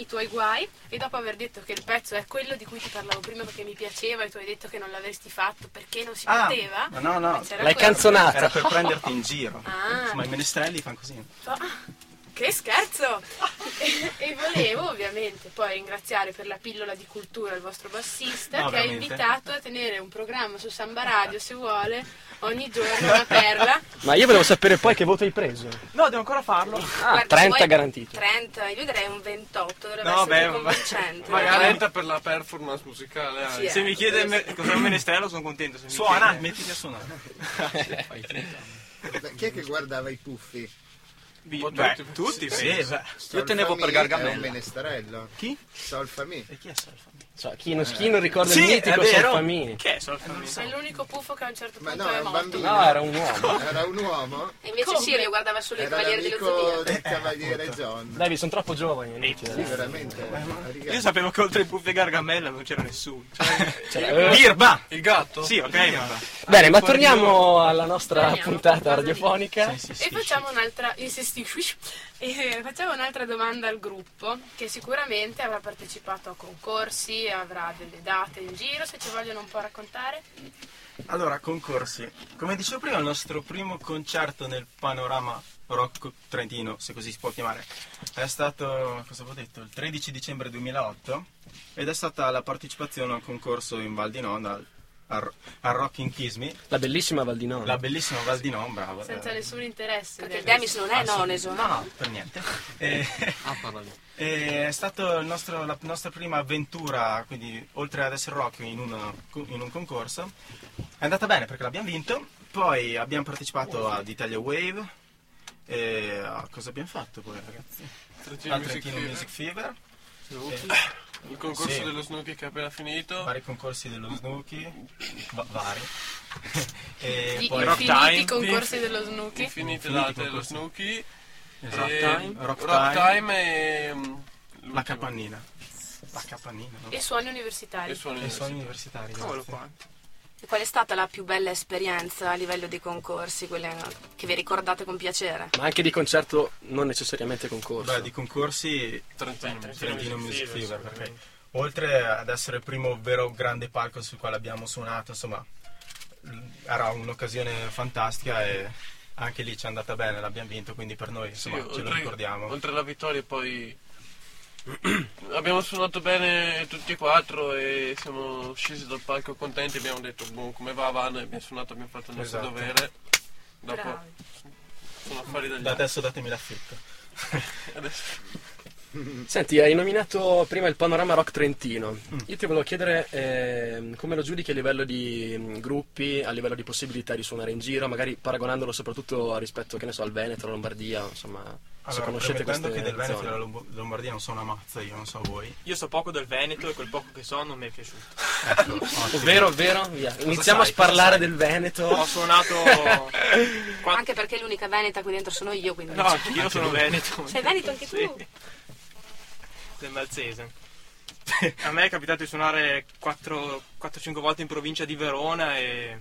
I tuoi guai, e dopo aver detto che il pezzo è quello di cui ti parlavo prima perché mi piaceva e tu hai detto che non l'avresti fatto perché non si poteva. No, l'hai canzonata. era per prenderti in giro. Ah. Insomma, i menestrelli fanno così. Che scherzo! E volevo ovviamente poi ringraziare per la pillola di cultura il vostro bassista, che ha invitato a tenere un programma su Samba Radio, se vuole, ogni giorno una perla. Ma io volevo sapere poi che voto hai preso. No, devo ancora farlo. Guarda, 30 garantito. 30, io direi un 28, dovrebbe No, essere beh, più convincente. magari- 30 per la performance musicale. Sì, Se mi chiede cos'è un menestrello sono contento. Se mi Suona, chiede- mettiti a suonare. Chi è che guardava i puffi? Tutti, Sì, penso. beh. Io tenevo per Gargamella. È un menestrello. Chi? Solfami. E chi è Solfami? Chi non ricorda Sì, il mitico è vero. Solfamini. Che è Solfamini? È l'unico puffo che a un certo Ma punto no, è è un morto. bambino. No, era un uomo. Era un uomo? E invece Sirio guardava solo i Era Cavalieri dello l'amico Zodiaco. del cavaliere John. Dai, sono troppo giovani. è Sì, inutile. veramente. Ragazzi. Io sapevo che oltre i puffi e Gargamella non c'era nessuno. Birba! Il gatto? Sì, ok, ma... Bene, ma torniamo alla nostra Torniamo, puntata cosa radiofonica. E facciamo un'altra e facciamo un'altra domanda al gruppo, che sicuramente avrà partecipato a concorsi, avrà delle date in giro, se ci vogliono un po' raccontare. Allora, concorsi. Come dicevo prima, il nostro primo concerto nel panorama rock trentino, se così si può chiamare, è stato, cosa avevo detto, il 13 dicembre 2008 ed è stata la partecipazione a un concorso in Val di Non al Rock in Kismi, La bellissima Val di Non. la bellissima Val di Non, bravo. Senza nessun interesse. Perché il Demis non è noneso. No, per niente. E è stata la nostra prima avventura, quindi oltre ad essere rock in un concorso. È andata bene perché l'abbiamo vinto, poi abbiamo partecipato ad Italia Wave, e cosa abbiamo fatto poi ragazzi? Al Trentino Music Fever. Il concorso Sì. dello snooker che è appena finito. Vari concorsi dello snooki, vari. E Gli poi infiniti concorsi dello snooki. Infinite Infiniti date dello concorsi. snooker. Esatto. E Rock Rock Time. Time e La capannina. La capannina, no? E suoni universitari. e suoni E sono universitari. Cavolo grazie. qua. E qual è stata la più bella esperienza a livello di concorsi, quelle che vi ricordate con piacere? Ma anche di concerto, non necessariamente concorso. Beh, di concorsi Trentino Music Fever, perché oltre ad essere il primo vero grande palco sul quale abbiamo suonato, insomma, era un'occasione fantastica e anche lì ci è andata bene, l'abbiamo vinto, quindi per noi insomma ce lo ricordiamo. Oltre alla vittoria poi abbiamo suonato bene tutti e quattro e siamo scesi dal palco contenti, abbiamo detto boh, come va avanti, abbiamo suonato, abbiamo fatto il nostro Esatto. dovere. Dopo Bravi. sono affari degli Da adesso datemi l'affitto. Adesso. Senti, hai nominato prima il panorama rock trentino. Io ti volevo chiedere come lo giudichi a livello di gruppi, a livello di possibilità di suonare in giro, magari paragonandolo soprattutto rispetto, che ne so, al Veneto, alla Lombardia, insomma, se Allora, conoscete premettendo queste che del Veneto e zone. della Lombardia non so una mazza, io non so voi. Io so poco del Veneto e quel poco che so non mi è piaciuto. Ecco, ottimo. Ovvero, via. Iniziamo sai, a parlare cosa sai? del Veneto. Ho suonato... Anche perché l'unica veneta qui dentro sono io, quindi... No, anch'io sono veneto. Sei veneto anche tu? Sì. Del Malzese. A me è capitato di suonare 4-5 volte in provincia di Verona e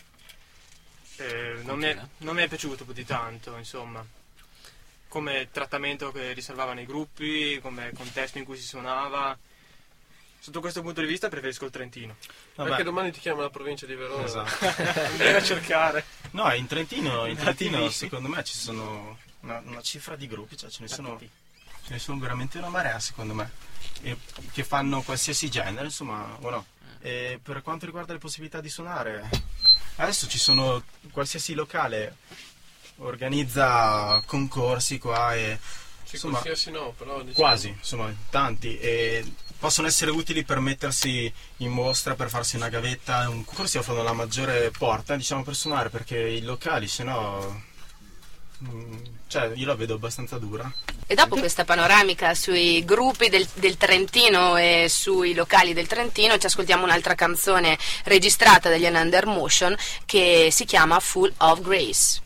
non mi è piaciuto più di tanto, insomma. Come trattamento che riservavano i gruppi, come contesto in cui si suonava. Sotto questo punto di vista preferisco il Trentino. Vabbè. Perché domani ti chiama la provincia di Verona. Esatto. Andrei a cercare. No, in Trentino secondo me ci sono una cifra di gruppi, cioè ce ne sono veramente una marea secondo me, che fanno qualsiasi genere, insomma, o no. E per quanto riguarda le possibilità di suonare, adesso ci sono, qualsiasi locale organizza concorsi qua e Sì, insomma, qualsiasi no, però diciamo, quasi, insomma, tanti, e possono essere utili per mettersi in mostra, per farsi una gavetta. Un concorso offrono la maggiore porta, diciamo, per suonare, perché i locali, se no, cioè, io la vedo abbastanza dura. E dopo questa panoramica sui gruppi del Trentino e sui locali del Trentino ci ascoltiamo un'altra canzone registrata dagli Under Motion che si chiama Full of Grace.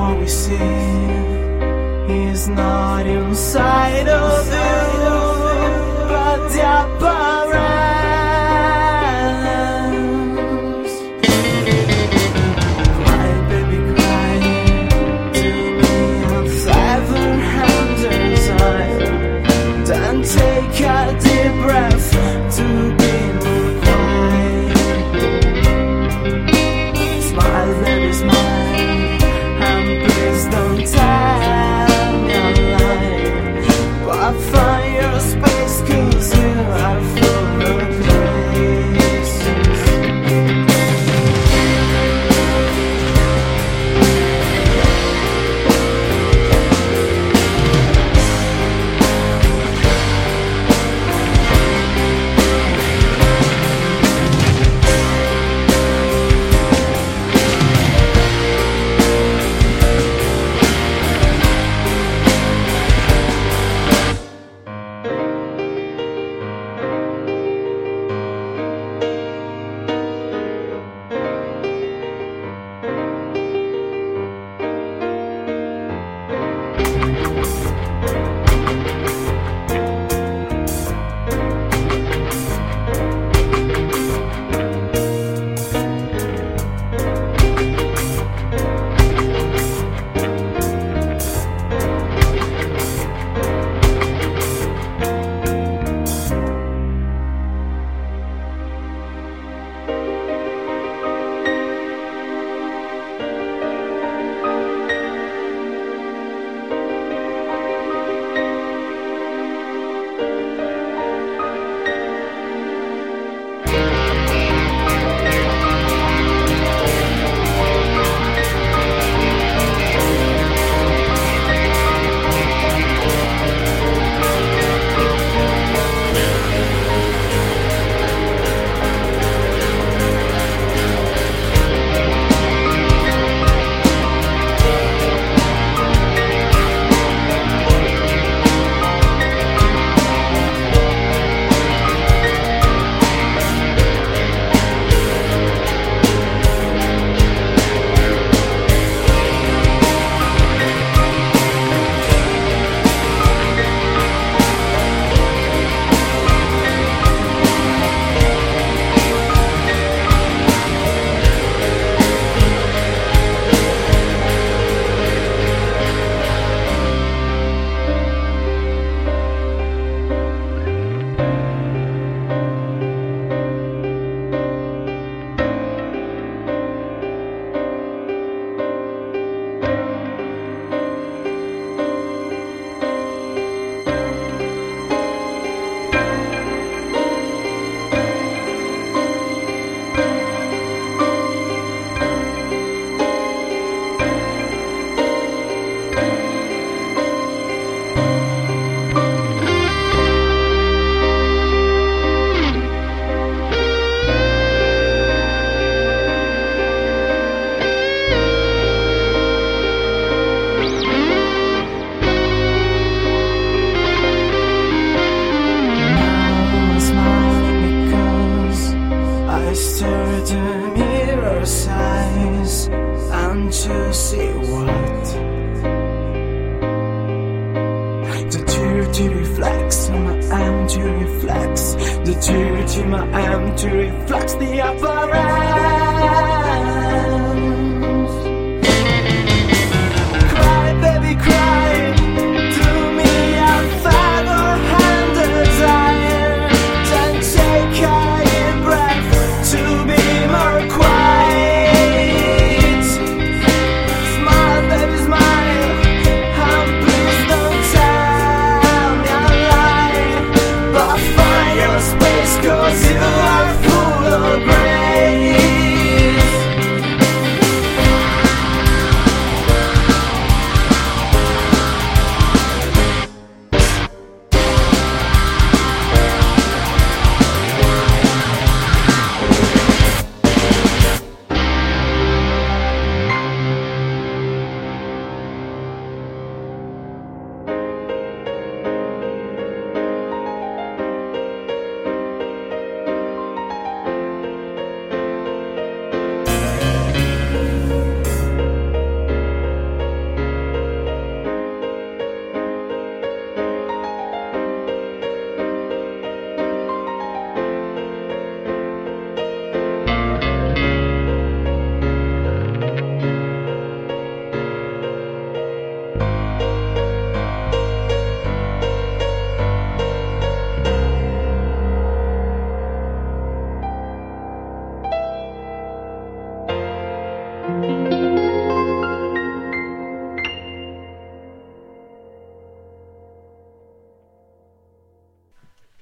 all we see is not inside of you, but the appearance. Cry, baby, cry to me and favor and desire. Then take a deep breath to be more quiet. Smile, baby, smile, and please don't tell me a lie. But find your space, 'cause you are full of grace. to see what the dirty reflex on my empty reflex, the dirty my empty reflex, the appearance. Cry, baby, cry to me and father and desire, then take a deep breath to be more quiet. Smile, baby, smile, and please don't tell me a lie, but find your space 'cause you are full of grace.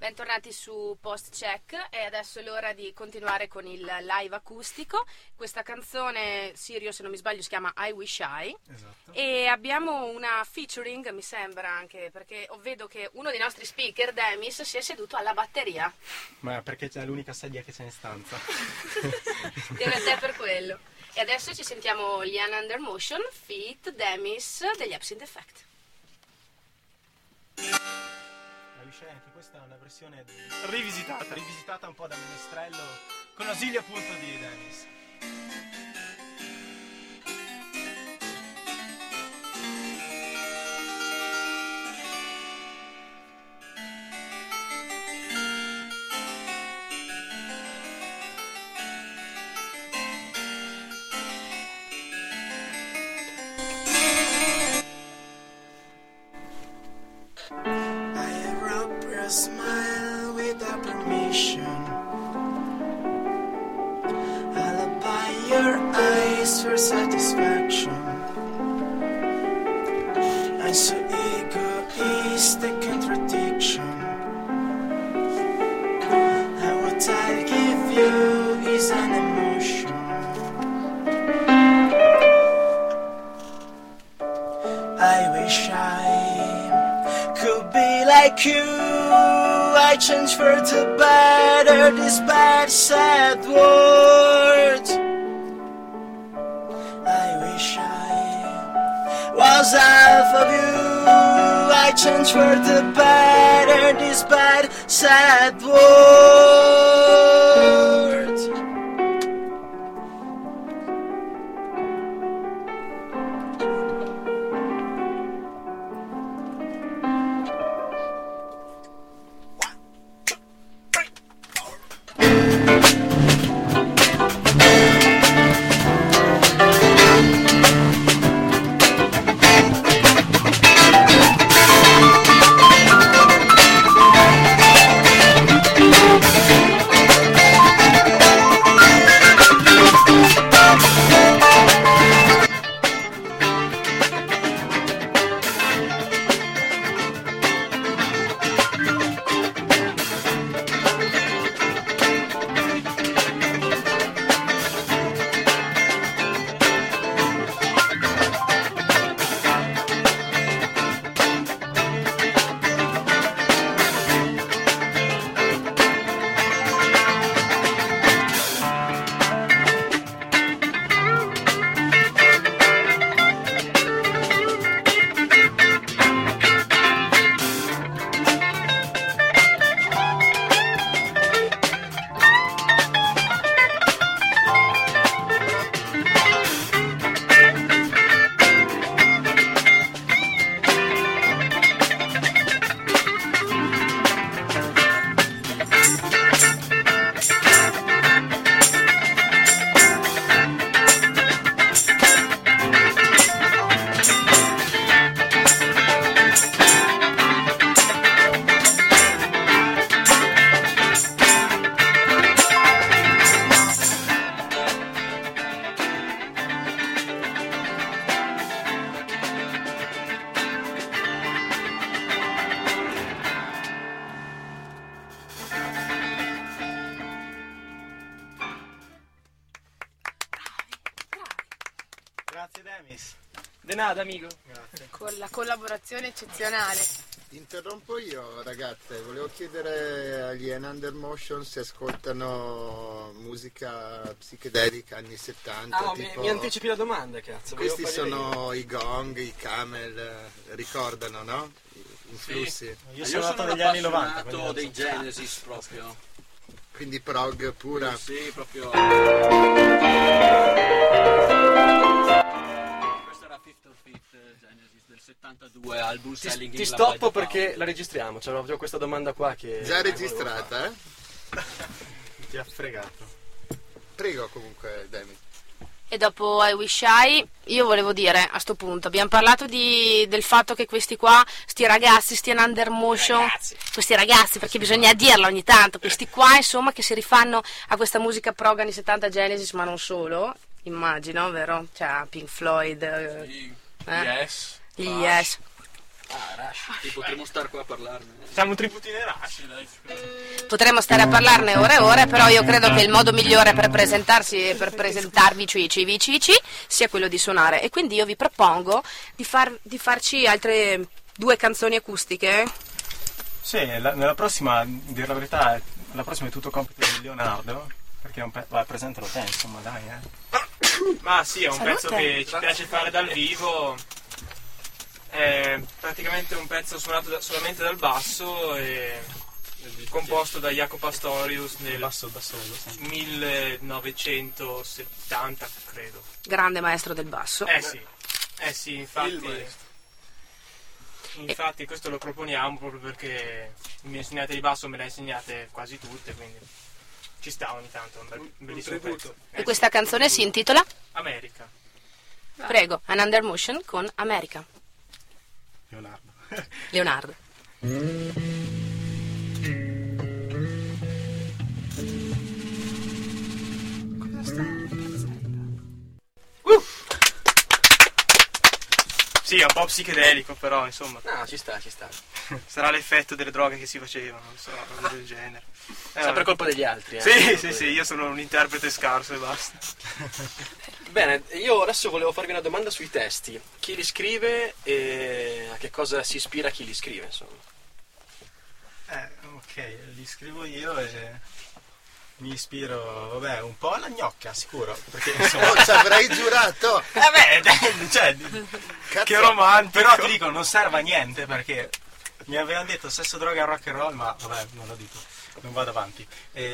Bentornati su Post Check e adesso è l'ora di continuare con il live acustico. Questa canzone, Sirio se non mi sbaglio, si chiama I Wish I. Esatto. E abbiamo una featuring, mi sembra anche, perché vedo che uno dei nostri speaker, Demis, si è seduto alla batteria. Ma perché c'è l'unica sedia che c'è in stanza. Deve essere per quello. E adesso ci sentiamo Lian Under Motion, feat Demis degli Absinthe Effect. Anche questa è una versione rivisitata un po' da Menestrello con ausilio appunto di Demis. Smile without permission. I'll buy your eyes for satisfaction. I'm so egoistic contradiction. And what I'll give you is an emotion. I wish I could be like you. I change for the better these bad sad words. I wish I was half of you. I change for the better these bad sad words. Grazie Demis. De nada, amico. Grazie. Con la collaborazione eccezionale. Interrompo io, ragazze, volevo chiedere agli Under Motion se ascoltano musica psichedelica anni 70. Ah, tipo... mi anticipi la domanda, cazzo. Questi sono i Gong, i Camel, ricordano, no? Influssi. Sì. Io sono nato negli anni 90. appassionato dei Genesis proprio. Quindi prog pura. Sì, proprio. Questo era Fifth of Fifth Genesis del 72, album selling. Ti stoppo perché la registriamo. C'è proprio questa domanda qua che. Già registrata, eh? Ti ha fregato. Prego comunque, Demi. E dopo I Wish I, io volevo dire a sto punto, abbiamo parlato del fatto che questi qua, sti ragazzi, sti Under Motion, questi ragazzi, perché bisogna dirlo ogni tanto, questi qua insomma che si rifanno a questa musica prog anni 70 Genesis, ma non solo, immagino, vero? Cioè Pink Floyd, Yes. Yes. Sì, potremmo star qua a parlarne. Siamo un tributo in Rush. Potremmo stare a parlarne ore e ore, però io credo che il modo migliore per presentarsi e per presentarvi sia quello di suonare. E quindi io vi propongo di farci altre 2 canzoni acustiche. Sì, nella prossima, a dire la verità, la prossima è tutto compito di Leonardo, perché è un presentalo te, insomma, dai, Ma sì, è un Salute. pezzo che ci piace fare dal vivo. È praticamente un pezzo suonato solamente dal basso e composto da Jaco Pastorius nel basso solo, sì. 1970, credo. Grande maestro del basso. Sì, infatti questo lo proponiamo proprio perché mi insegnate di basso, me le insegnate quasi tutte, quindi ci sta ogni tanto, un bellissimo pezzo. E questa canzone si intitola? America. Prego, An Under Motion con America. Leonardo. Sì, è un po' psichedelico, però insomma. No, ci sta. Sarà l'effetto delle droghe che si facevano, non so, cose del genere. Sempre colpa degli altri. Sì, io sono un interprete scarso e basta. Bene, io adesso volevo farvi una domanda sui testi. Chi li scrive e a che cosa si ispira chi li scrive, insomma. Ok, li scrivo io e mi ispiro, vabbè, un po' alla gnocca, sicuro, perché insomma... Ci avrei giurato! Cioè, Cazzo. che romantico! Però ti dico, non serve a niente, perché mi avevano detto sesso, droga e rock and roll, ma vabbè, non lo dico, non vado avanti.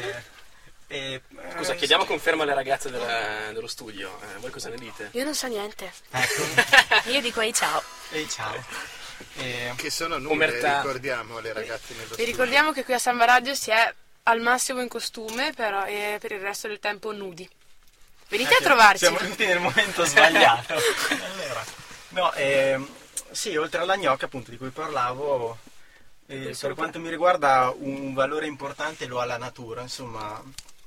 Scusa, chiediamo conferma alle ragazze dello studio. Voi cosa ne dite? Io non so niente. Ecco. Io dico ciao. Ehi, ciao. Che sono nude, Omertà. ricordiamo le ragazze nello Vi studio. ricordiamo che qui a Samba Radio si è al massimo in costume, però e per il resto del tempo nudi. Venite a trovarci. Siamo venuti nel momento sbagliato. Allora, no, sì, oltre alla gnocca, appunto, di cui parlavo, per quanto mi riguarda un valore importante lo ha la natura, insomma.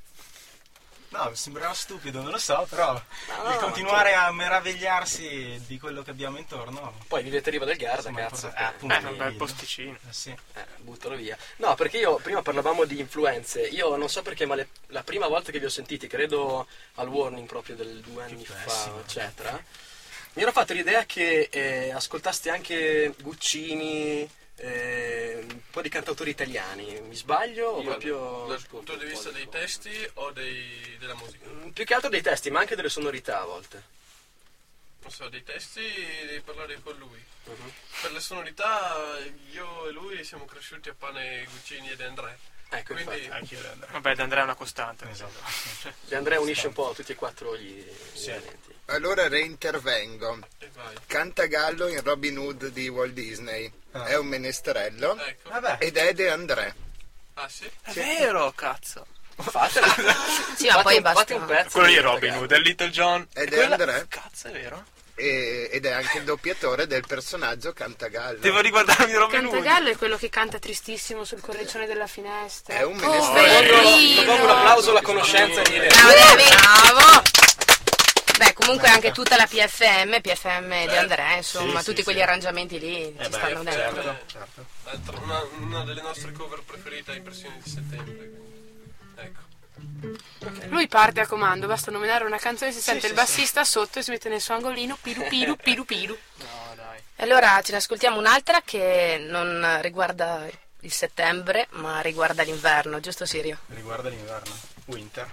No, mi sembrava stupido, non lo so, però il continuare a meravigliarsi di quello che abbiamo intorno. Poi vivete riva del Garda, insomma, cazzo. appunto, Un bel posticino. sì. Buttalo via. No, perché io prima parlavamo di influenze. Io non so perché, ma la prima volta che vi ho sentiti, credo al Warning proprio del 2 anni fa, eccetera, mi ero fatto l'idea che ascoltaste anche Guccini, un po' di cantautori italiani. Mi sbaglio? O proprio Dal punto di vista dei testi o della musica? più che altro dei testi, ma anche delle sonorità a volte. Non so, dei testi devi parlare con lui. Per le sonorità io e lui siamo cresciuti a pane Guccini ed André. Ecco, Quindi infatti. Anche io devo andare. Vabbè, D'Andrea è una costante. Esatto. De Andrea unisce un po' tutti e 4 gli elementi. Allora reintervengo. e vai. Cantagallo in Robin Hood di Walt Disney. È un menestrello Ecco. Vabbè. ed è De André. Ah sì? È vero, cazzo. Fatela. Sì, ma poi basta. Fate un pezzo. Quello lì è di Robin Garda. Hood, è Little John. Ed è Quella- André. Cazzo, è vero? Ed è anche il doppiatore del personaggio Cantagallo. Devo riguardarmi Robin Hood. Cantagallo è quello che canta tristissimo sul cornicione della finestra. È un Oh, menestrello. Propongo un applauso alla conoscenza di Bravo! Beh, comunque anche tutta la PFM di Andrea, insomma, sì, tutti sì, quegli sì. arrangiamenti lì ci stanno dentro. Certo. Una delle nostre cover preferite è Impressioni di settembre. Quindi. Ecco. Lui parte a comando, basta nominare una canzone, si sente sì, il bassista sotto e si mette nel suo angolino, piru piru piru piru. No, dai. E allora ce ne ascoltiamo un'altra che non riguarda il settembre, ma riguarda l'inverno, giusto Sirio? Riguarda l'inverno. Winter.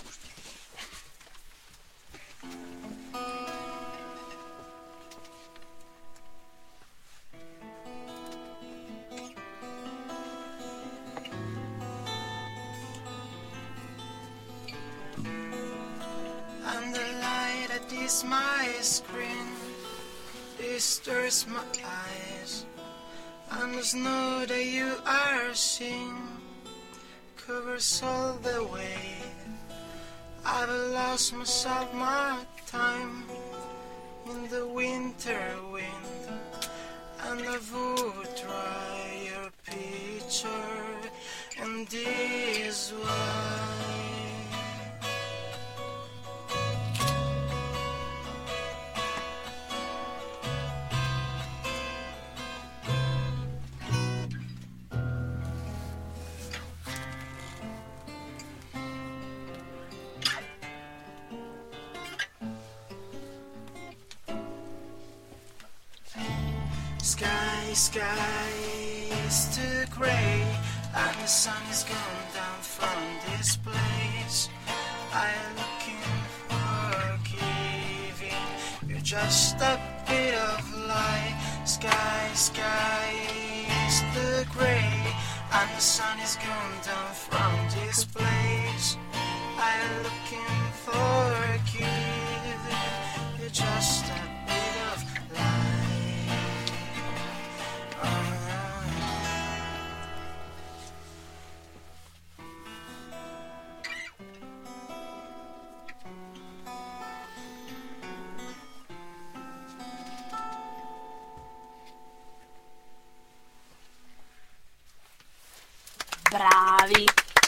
And the light that is my screen disturbs my eyes. And the snow that you are seeing covers all the way. I've lost myself my time in the winter wind, and I would dry your picture, and this why. Sky is too gray, and the sun is gone down from this place. I'm looking for giving you just a bit of light. Sky is too gray, and the sun is gone down from this place. I'm looking for giving you just a bit of light. Bravi!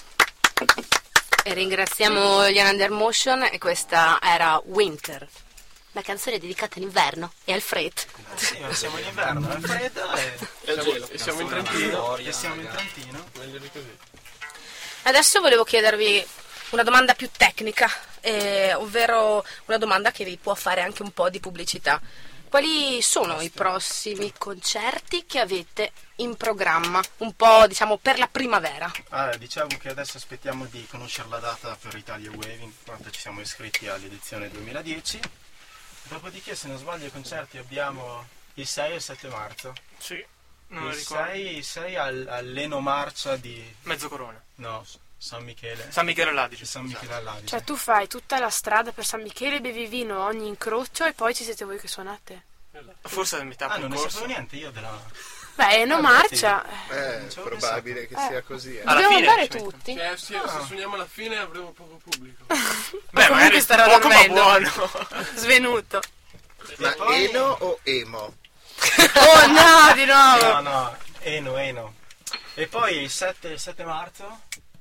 E ringraziamo gli Under Motion, e questa era Winter, la canzone dedicata all'inverno e al freddo. Sì, siamo in inverno, è freddo e siamo in Trentino. Meglio di così. Adesso volevo chiedervi una domanda più tecnica, ovvero una domanda che vi può fare anche un po' di pubblicità. Quali sono i prossimi concerti che avete in programma, un po' diciamo per la primavera? Diciamo che adesso aspettiamo di conoscere la data per Italia Wave, in quanto ci siamo iscritti all'edizione 2010. Dopodiché, se non sbaglio, i concerti abbiamo il 6 e il 7 marzo. Sì, non lo Il ricordo. 6 all'Eno Marcia di... Mezzocorona. No, San Michele. San Michele all'Adige. San Michele all'Adige. Cioè tu fai tutta la strada per San Michele, bevi vino a ogni incrocio e poi ci siete voi che suonate? Forse a metà non ne percorso. sapevo niente io della... Beh, non marcia. È probabile che sia così. Alla Dobbiamo fine andare ci metto. tutti. Cioè, se suoniamo alla fine avremo poco pubblico. Beh, comunque starà poco, ma dormendo. buono. Svenuto. Ma poi- Eno o Emo? Oh no, di nuovo. No, Eno. E poi il 7 marzo...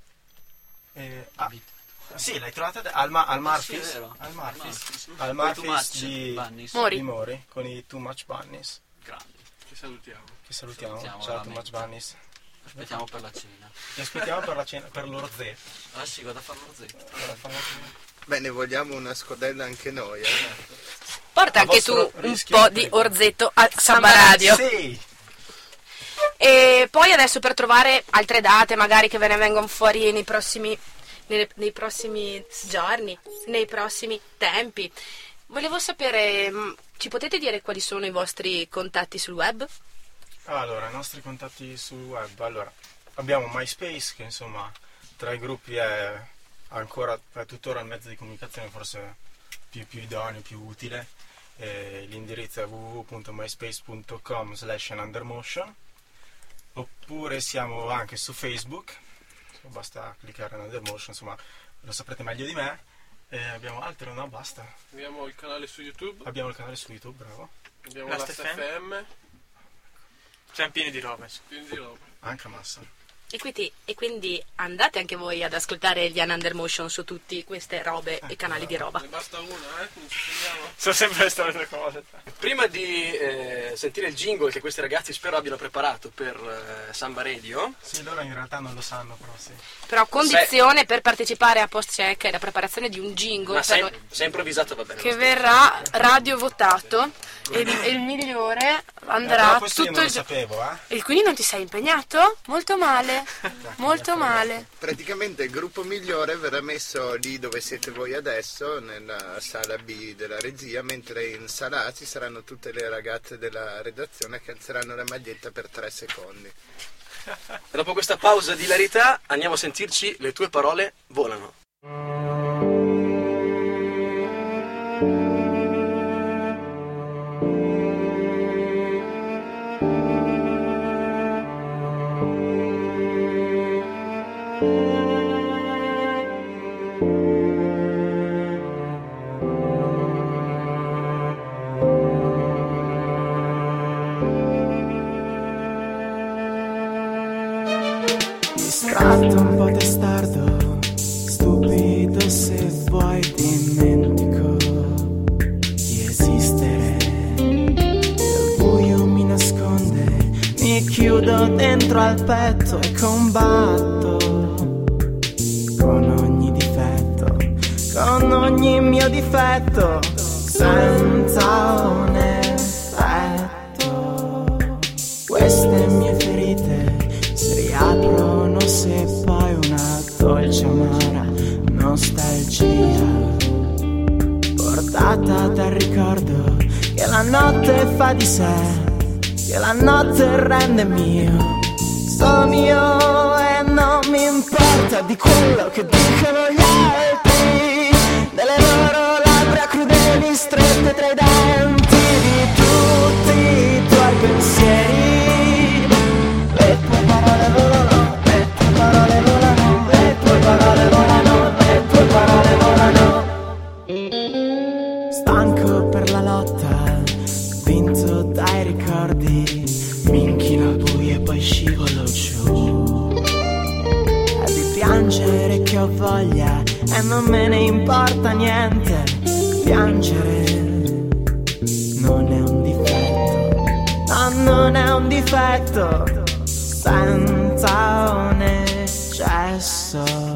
sì, l'hai trovata al Marfis? Sì, è vero. Al Marfis. Sì. Al Con i Too Marfis Much di Bunnies. Mori. di Mori, con i Too Much Bunnies. Grandi. Ci salutiamo. Che salutiamo. Salutiamo Ciao Too Much veramente. Bunnies. Aspettiamo per la cena. Ti aspettiamo per la cena, per l'orzetto. Ah sì, vado a fare l'orzetto. Beh, ne vogliamo una scodella anche noi. Porta A anche tu vostro un rischio po' e di prego. orzetto a Samba Radio. Sì. E poi adesso, per trovare altre date magari che ve ne vengono fuori nei prossimi giorni, nei prossimi tempi, volevo sapere, ci potete dire quali sono i vostri contatti sul web? Allora, i nostri contatti sul web. Allora, abbiamo MySpace, che insomma tra i gruppi è tuttora il mezzo di comunicazione forse più idoneo, più utile. L'indirizzo è www.myspace.com/anundermotion. Oppure siamo anche su Facebook, basta cliccare Anundermotion, insomma lo saprete meglio di me. Abbiamo altro? No, basta. Abbiamo il canale su YouTube. Abbiamo il canale su YouTube, bravo. Abbiamo Last Last FM. FM. Siamo pieni di roba. Quindi di roba. Anche massa. E quindi andate anche voi ad ascoltare gli Under Motion su tutte queste robe e canali di roba. Ne basta una, non ci fermiamo. Sono sempre le stesse cose. Prima di sentire il jingle che questi ragazzi spero abbiano preparato per Samba Radio, Sì, loro in realtà non lo sanno, però sì. Però condizione per partecipare a Post Check è la preparazione di un jingle ma per noi, se è improvvisato va bene. Che verrà radio votato e il migliore andrà Però questo io tutto non il lo sapevo, E quindi non ti sei impegnato? Molto male. Molto male. Praticamente il gruppo migliore verrà messo lì dove siete voi adesso, nella sala B della regia, mentre in sala A ci saranno tutte le ragazze della redazione che alzeranno la maglietta per 3 secondi. E dopo questa pausa di hilarità andiamo a sentirci Le tue parole volano. Distratto, un po' testardo, stupido se vuoi, dimentico di esistere. Il buio mi nasconde, mi chiudo dentro al petto e combatto con ogni difetto, con ogni mio difetto, senza un effetto. queste mie ferite si riaprono se poi una dolce amara nostalgia portata dal ricordo che la notte fa di sé, che la notte rende mio, solo mio, e non mi importa di quello che dicono gli altri, delle loro labbra crudeli strette tra i denti, di tutti i tuoi pensieri. Le tue parole volano, le tue parole volano, le tue parole volano, le tue parole volano. Stanco per la lotta, vinto dai ricordi, mi inchino al buio e poi scivolo giù. E di piangere che ho voglia e non me ne importa niente. Piangere non è un difetto, no, non è un difetto, senza un eccesso.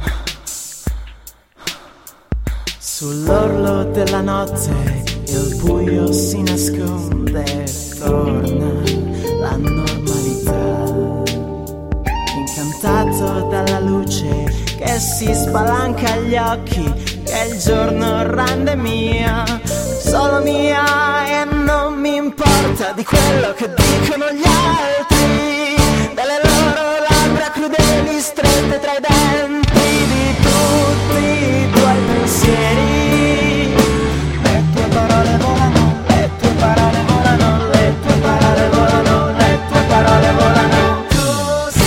Sull'orlo della notte il buio si nasconde, torna la normalità, incantato dalla luce che si spalanca agli occhi, che il giorno rende mia, solo mia, e non mi importa di quello che dicono gli altri, delle loro labbra crudeli strette tra i denti, di tutti i tuoi pensieri. Le tue parole volano, le tue parole volano, le tue parole volano, le tue parole volano così.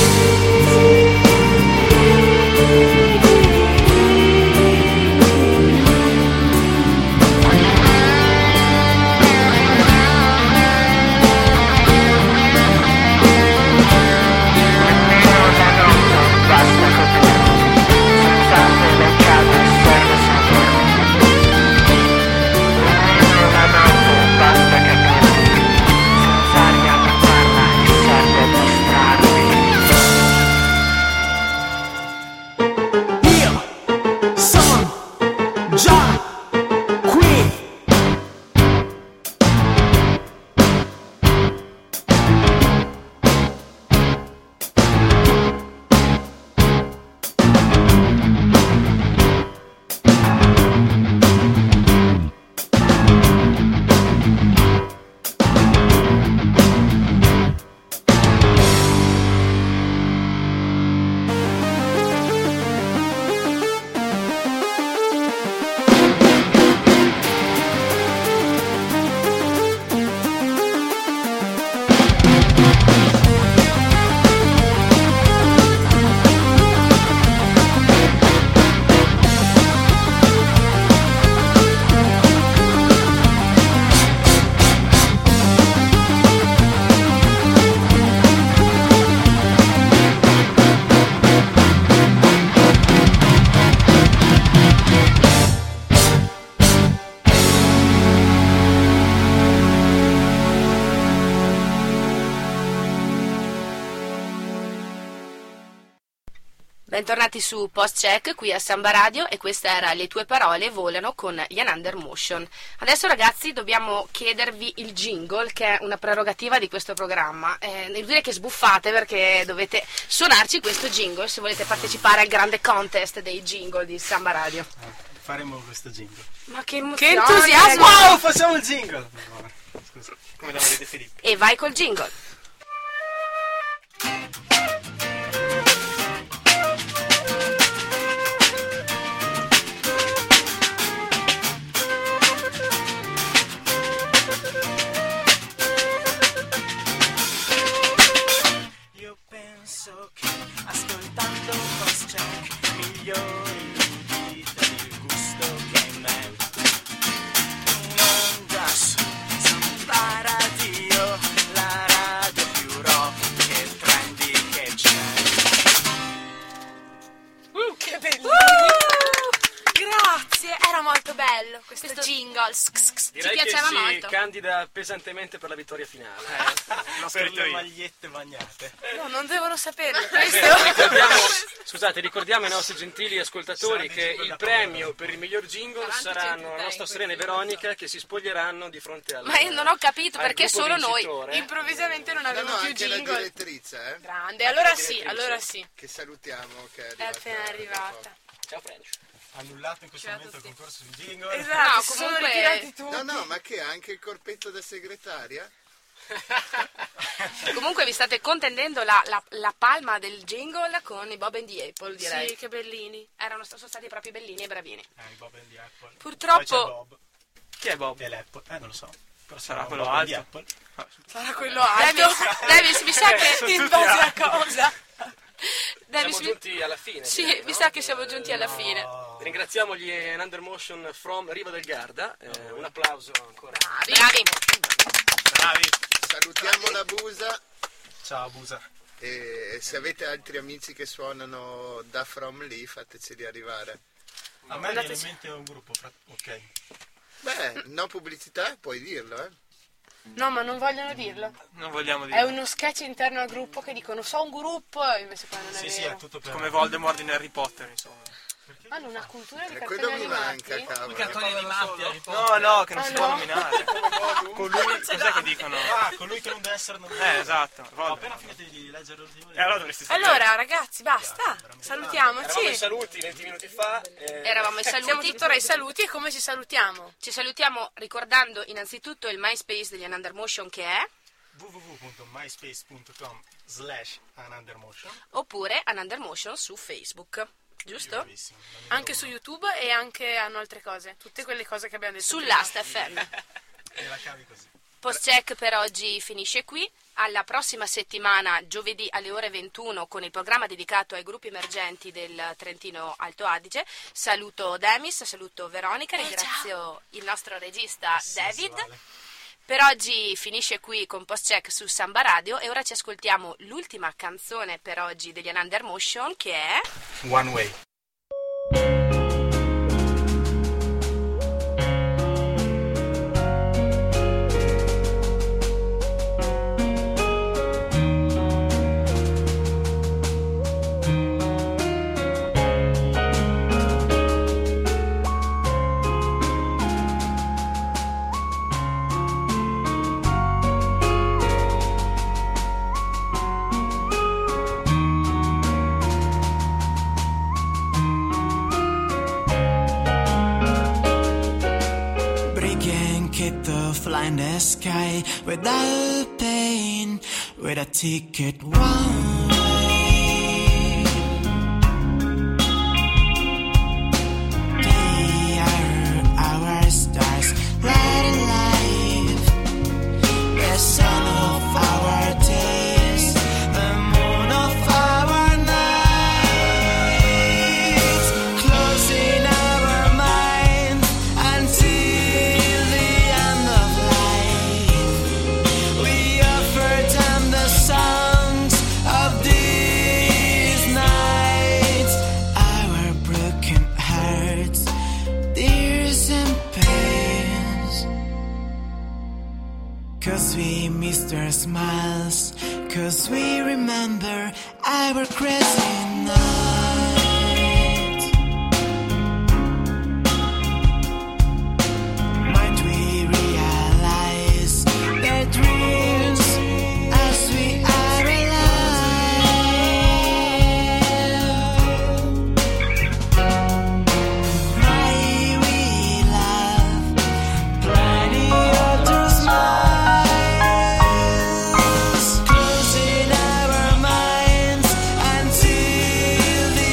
Bentornati su Post Check qui a Samba Radio, e questa era Le tue parole volano con Yanander Motion. Adesso ragazzi dobbiamo chiedervi il jingle, che è una prerogativa di questo programma. Devo dire che sbuffate perché dovete suonarci questo jingle se volete partecipare al grande contest dei jingle di Samba Radio. Faremo questo jingle. Ma che entusiasmo! Wow, facciamo il jingle! No, scusa. Come la volete Filippo? E vai col jingle. Che ascoltando Post Check migliori il gusto che in me in onda su Samba Radio, la piaceva si molto. candida pesantemente per la vittoria finale. L'ho Per scritto le io. magliette bagnate. No, non devono saperlo. Ricordiamo ai nostri gentili ascoltatori che il premio per il miglior jingle Avanti, saranno la 103 nostra in Serena e Veronica che si spoglieranno di fronte al Ma io non ho capito al perché gruppo solo noi. vincitore. Improvvisamente non No, avevo no, più anche la jingle. direttrice, Grande, allora la sì, direttrice. allora sì. che salutiamo, che È appena arrivata. Ciao French. Annullato in questo Ciao a momento il tutti. concorso di jingle. Esatto, No, si sono comunque- ritirati tutti. No, no, ma che anche il corpetto da segretaria? Comunque vi state contendendo la palma del jingle con i Bob and the Apple, direi. Sì, che bellini. Sono stati proprio bellini e bravini. I Bob and the Apple. Purtroppo- Poi c'è Bob Chi è Bob? e l'Apple. Non lo so. Però Sarà Bob quello and the alto. Apple. Sarà quello alto. Davis, mi sa che In base a cosa? Davis, Siamo giunti alla fine. Sì, direi, mi no? sa che siamo giunti alla fine. Ringraziamo gli Under Motion from Riva del Garda. Un applauso ancora. Bravi. Bravi. Salutiamo la Busa Ciao Busa. e se avete altri amici che suonano da From lì fateceli arrivare. A me viene in mente un gruppo. Ok. Beh, no pubblicità, puoi dirlo, eh? No, ma non vogliono dirlo. Non vogliamo È dire. uno sketch interno al gruppo che dicono so un gruppo e invece poi non è Sì, sì, vero. è tutto per Come Voldemort in Harry Potter, insomma. Hanno una cultura di E cartoni quello mi animati. manca, cavolo. Cartoni animati, Harry Potter. No, no, che non Ah, si può no. nominare. Con lui, cos'è che dicono? colui che non deve essere nominato. Esatto. Ho Voldemort. appena finito di leggere l'ultimo E allora dovresti sapere. Allora, ragazzi, basta. Eravamo ai Salutiamoci. saluti 20 minuti fa. Eravamo ai Siamo saluti. tuttora ai saluti e come ci salutiamo? Ci salutiamo ricordando innanzitutto il MySpace degli Under Motion che è www.myspace.com/anundermotion. oppure Under Motion su Facebook. Giusto? Bravissimo. Anche su YouTube e anche hanno altre cose. Tutte quelle cose che abbiamo detto Sull'Asta FM. E la cavi così. Postcheck per oggi finisce qui. Alla prossima settimana, giovedì alle ore 21, con il programma dedicato ai gruppi emergenti del Trentino Alto Adige. Saluto Demis, saluto Veronica, ringrazio il nostro regista David. Sensuale. Per oggi finisce qui con Postcheck su Samba Radio e ora ci ascoltiamo l'ultima canzone per oggi degli Under Motion che è One Way. fly in the sky without pain, with a ticket one way. They are our stars, light alive, the sun of our days, the moon of our nights, closing our minds until the end of life. We offer them the songs of these nights, our broken hearts, tears and pains. 'Cause we miss their smiles, 'cause we remember our crazy nights. Might we realize their dreams as we are alive? May we love plenty other smiles, closing our minds until the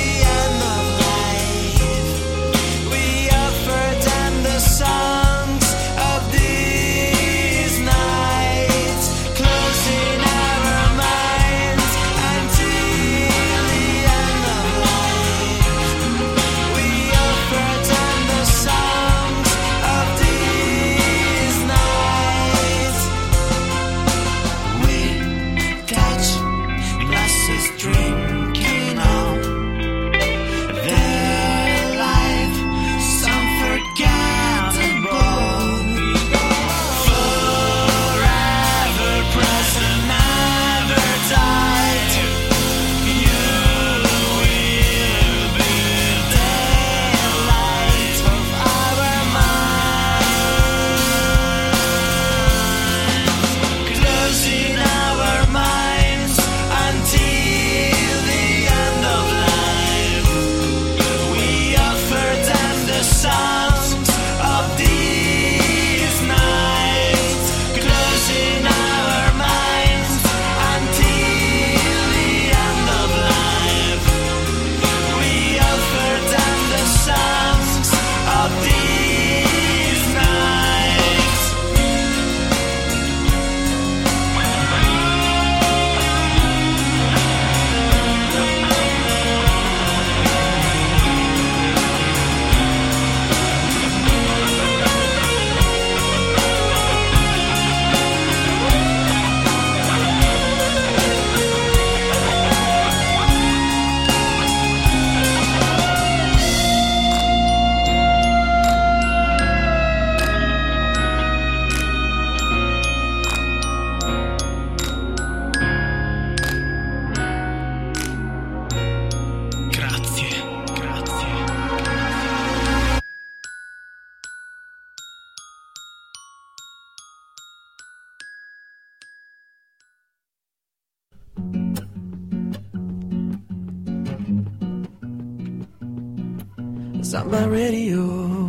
Samba Radio.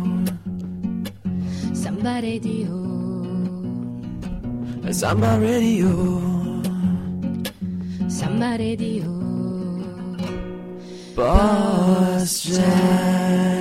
Samba Radio. Samba Radio. Samba Radio. Boss Jazz.